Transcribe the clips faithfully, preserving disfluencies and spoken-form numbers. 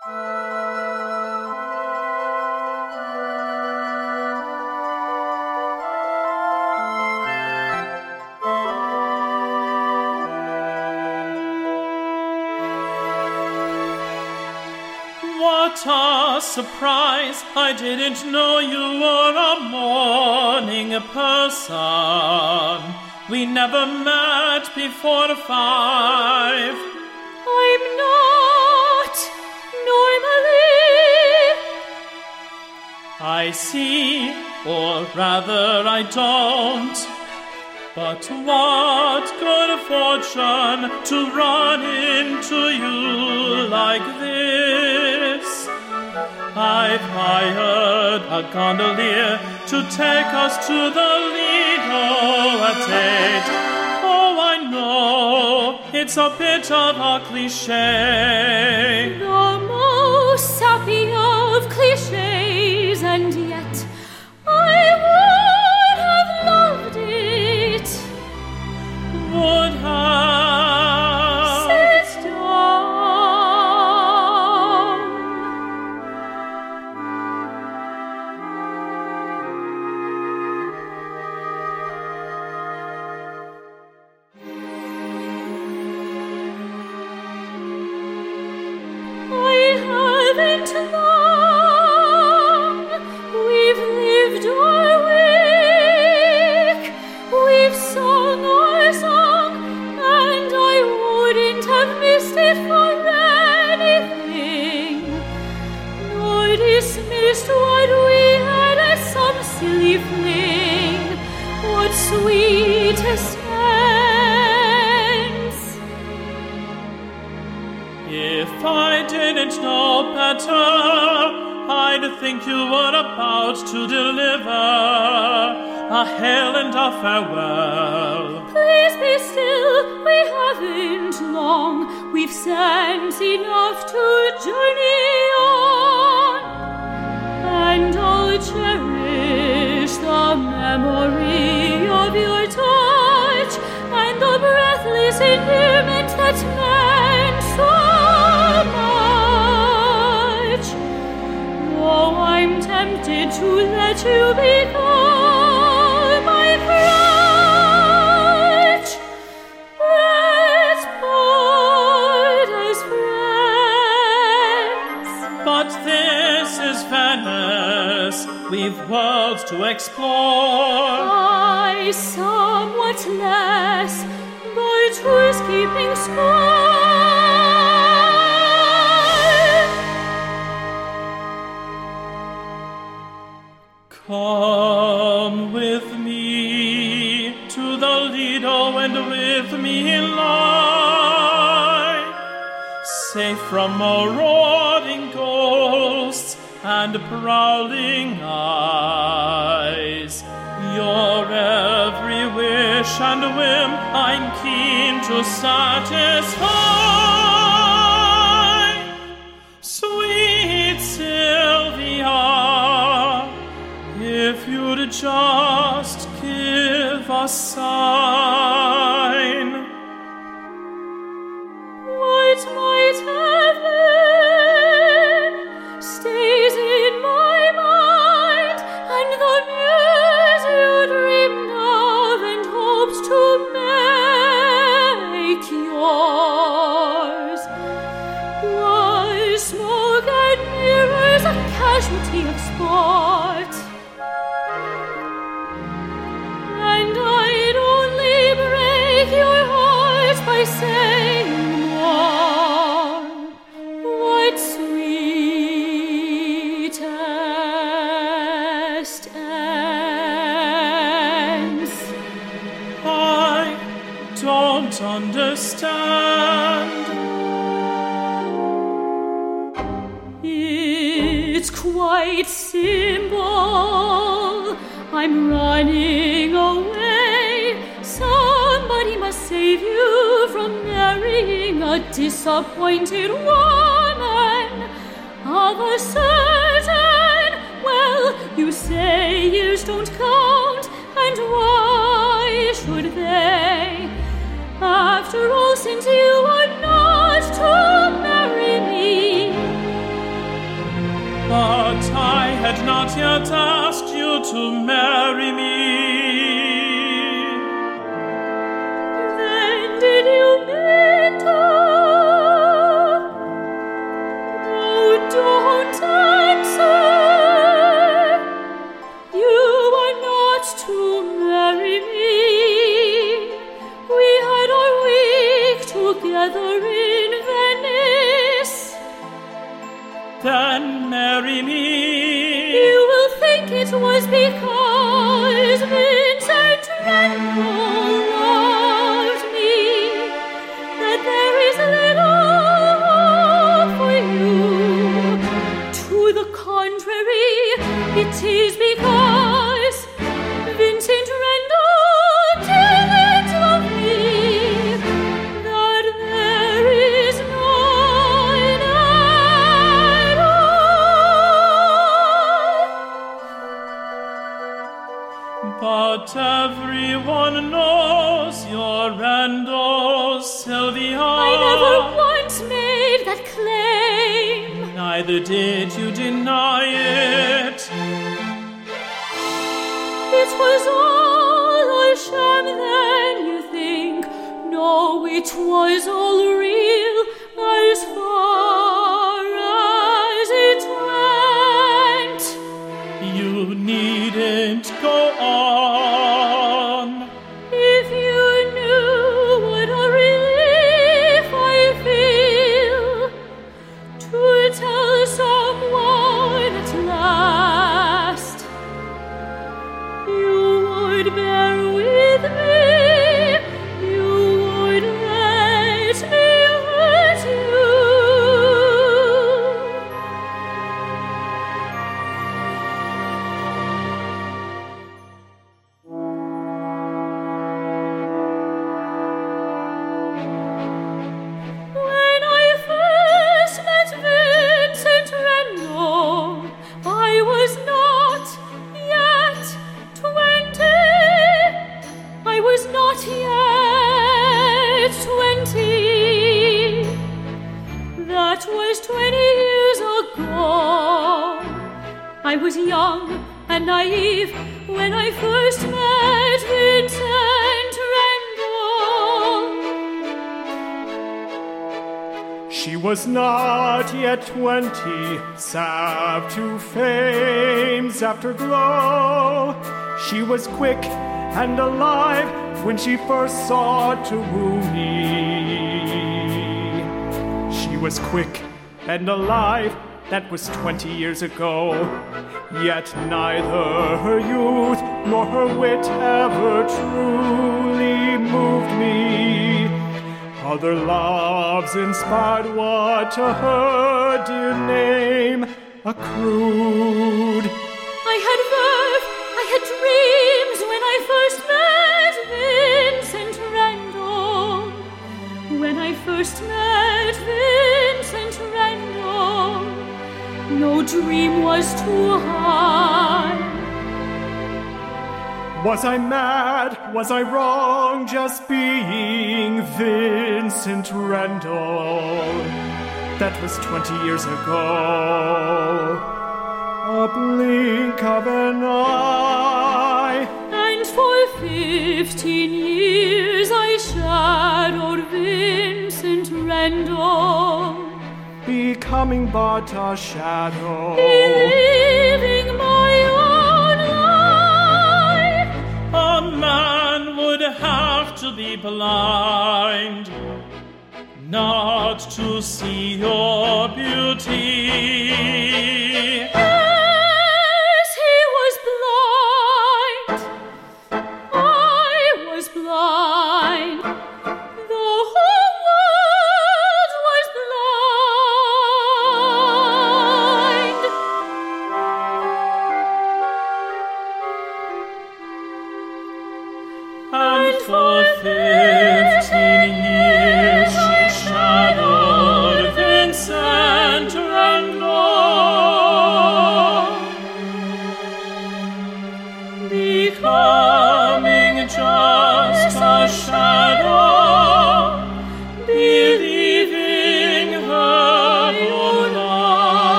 What a surprise! I didn't know you were a morning person. We never met before five. I'm not normally. I see, or rather I don't. But what good fortune to run into you like this. I've hired a gondolier to take us to the Lido at eight. Oh, I know, it's a bit of a cliché. The most sappy of clichés, and yet I would have loved it. Would have. Sit down. I haven't long. We've lived our week. We've sung our song, and I wouldn't have missed it for anything, nor dismissed what we had as some silly fling. What sweetest ends! If I didn't know better, I'd think you were about to deliver a hail and a farewell. Please be still, we haven't long. We've sense enough to journey on, and I'll cherish the memory of your touch and the breathless endearment that meant so much. Oh, I'm tempted to let you become my crutch. Let's part as friends. But this is Venice, we've worlds to explore. I somewhat less, but who's keeping score? Come with me to the Lido and with me lie, safe from marauding ghosts and prowling eyes. Your every wish and whim I'm keen to satisfy. Sweet Sylvia, if you'd just give a sign. What might have been stays in my mind, and the muse you dreamed of and hoped to make yours was smoke and mirrors, a casualty of sport. And I'd only break your heart by saying more. What sweetest ends? I don't understand. It's quite simple. I'm running away. Somebody must save you from marrying a disappointed woman. Of a certain, well, you say years don't count, and why should they? After all, since you are not to marry me, had not yet asked you to marry me. Then did you mean to? Oh, don't answer. You are not to marry me. We had our week together in Venice. Then marry me. You will think it was because Vincent Rendle loved me, that there is little hope for you. To the contrary, it is because Vincent Rendle didn't love me, that there is none at all. But everyone knows you're Rendle, Sylvia. I never once made that claim. Neither did you deny it. It was all a sham then, you think? No, it was all real as far as it went. You needn't go on. If you knew what a relief I feel to tell someone at last, you would bear with me, you would let me hurt you. When I first met Vincent Rendle, I was not yet twenty. I was not yet twenty. That was twenty years ago. I was young and naive when I first met Vincent Rendle. She was not yet twenty, salve to fame's afterglow. She was quick and alive when she first sought to woo me. She was quick and alive, that was twenty years ago. Yet neither her youth nor her wit ever truly moved me. Other loves inspired what to her dear name accrued. I had verve, I had dreams when I first met Vincent Rendle. When I first met Vincent Rendle, no dream was too high. Was I mad? Was I wrong just being Vincent Rendle? That was twenty years ago. A blink of an eye. And for fifteen years I shadowed Vincent Rendle, Becoming but a shadow. living my own life. A man would have to be blind not to see your beauty. Yes, he was blind. I was blind. The whole world was blind. And for fifteen years she shadowed Vincent Rendle.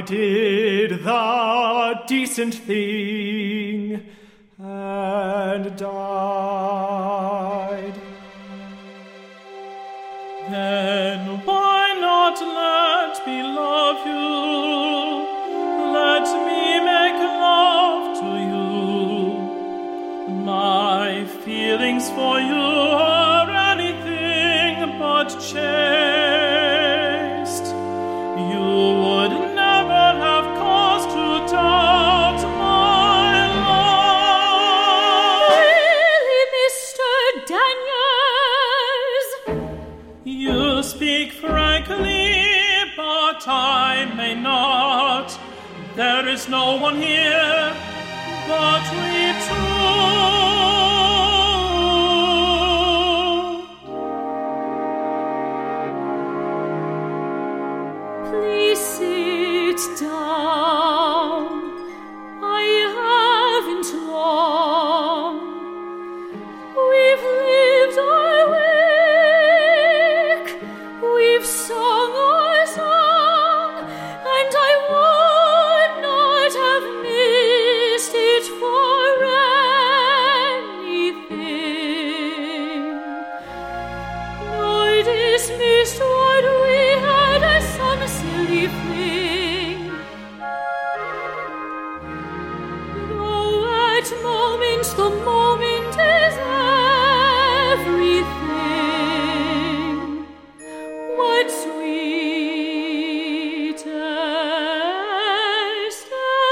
I did the decent thing and died. Then why not let me love you? Let me make love to you. My feelings for you are anything but chaste. You would never have cause to doubt my love. Really, Mister Daniels? You speak frankly, but I may not. There is no one here but we two. Please sit down. I haven't long. We've lived our week. We've sung our song, and I would not have missed it for anything, nor dismissed what we had as some silly fling. Though at moments the moment is everything, what sweetest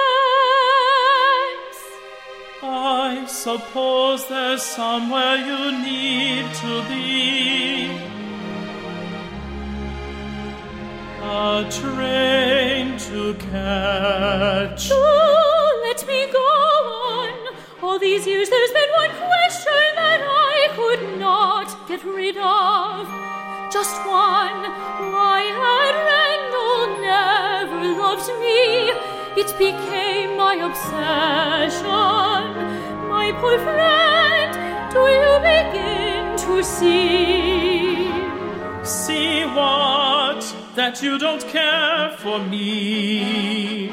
sense? I suppose there's somewhere you need to be. A train to catch. Oh, let me go on. All these years there's been one question that I could not get rid of. Just one. Why had Randall never loved me? It became my obsession. My poor friend, do you begin to see? See what? That you don't care for me.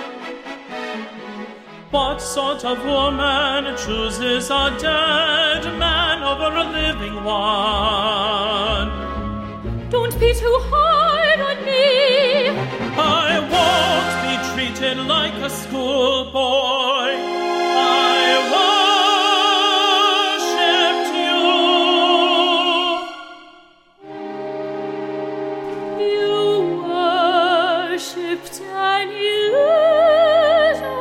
What sort of woman chooses a dead man over a living one? Don't be too hard on me. I won't be treated like a schoolboy. I worshipped you. You worshipped an illusion.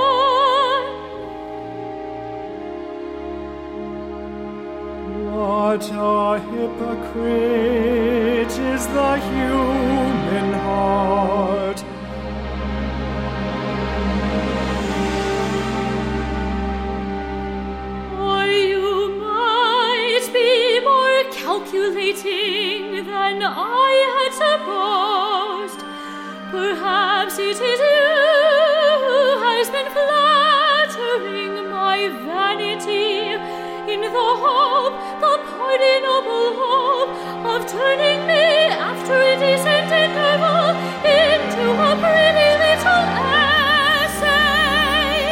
What a hypocrite is the human heart. Or you might be more calculating than I had supposed. Perhaps it is you who has been flattering my vanity in the hope, the pardonable hope of turning me after a decent interval into a pretty little essay.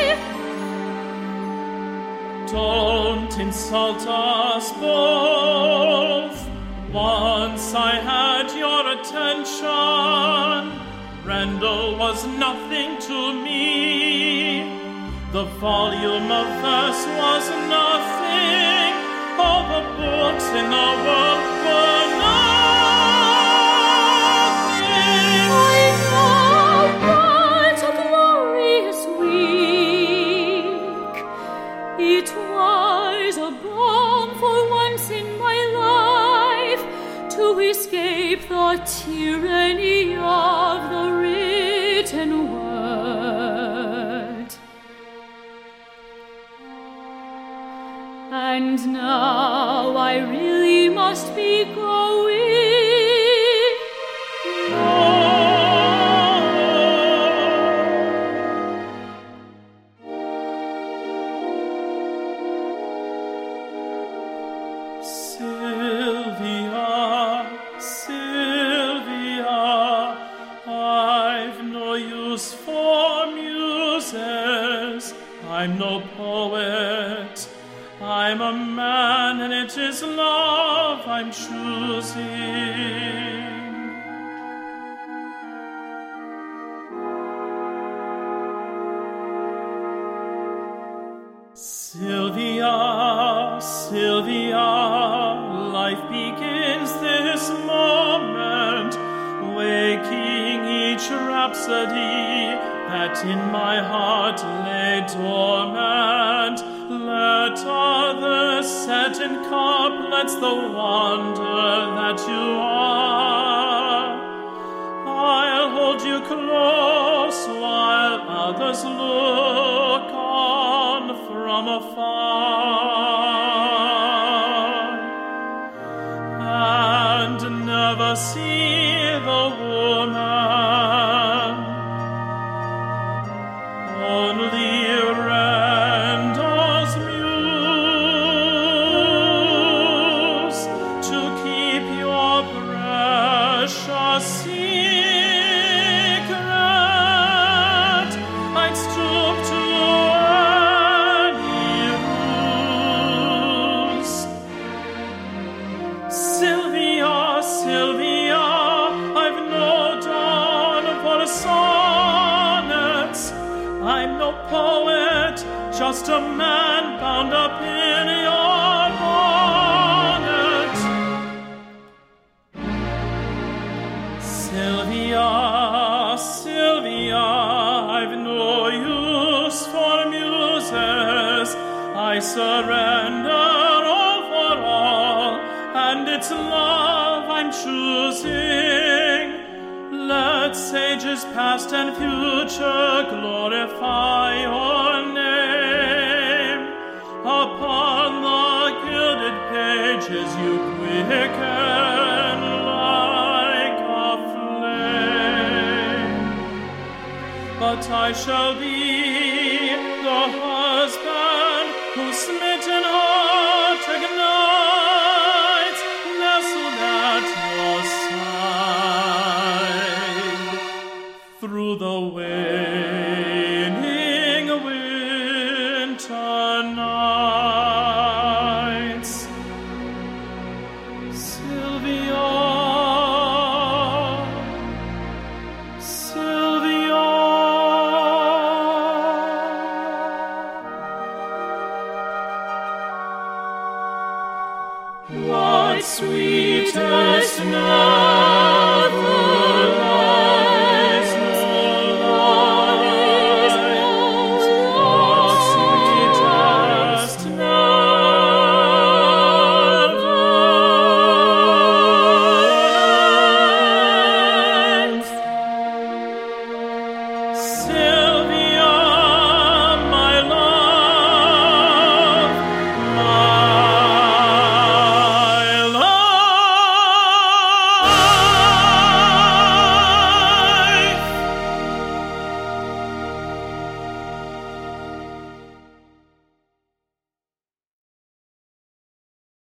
Don't insult us both. Once I had your attention. Randall was nothing to me. The volume of verse was nothing. All the books in the world were nothing. I know what a glorious week. It was a balm for once in my life to escape the tyranny of the written word. And now I really must be going. Sylvia, Sylvia, I've no use His love I'm choosing. Sylvia, Sylvia, life begins this moment, waking each rhapsody that in my heart lay dormant. Let others set in couplets the wonder that you are. I'll hold you close while others look on from afar, and never see the woman, only Randall's muse, to keep your precious secret. I'd stoop to Sylvia, Sylvia, I've no dawn for sonnets. I'm no poet, just a man bound up in your bonnet. Sylvia, Sylvia, I've no use for muses. I surrender all for all, and it's love I'm choosing. Let sages past and future glorify your name. Upon the gilded pages you quicken like a flame. But I shall be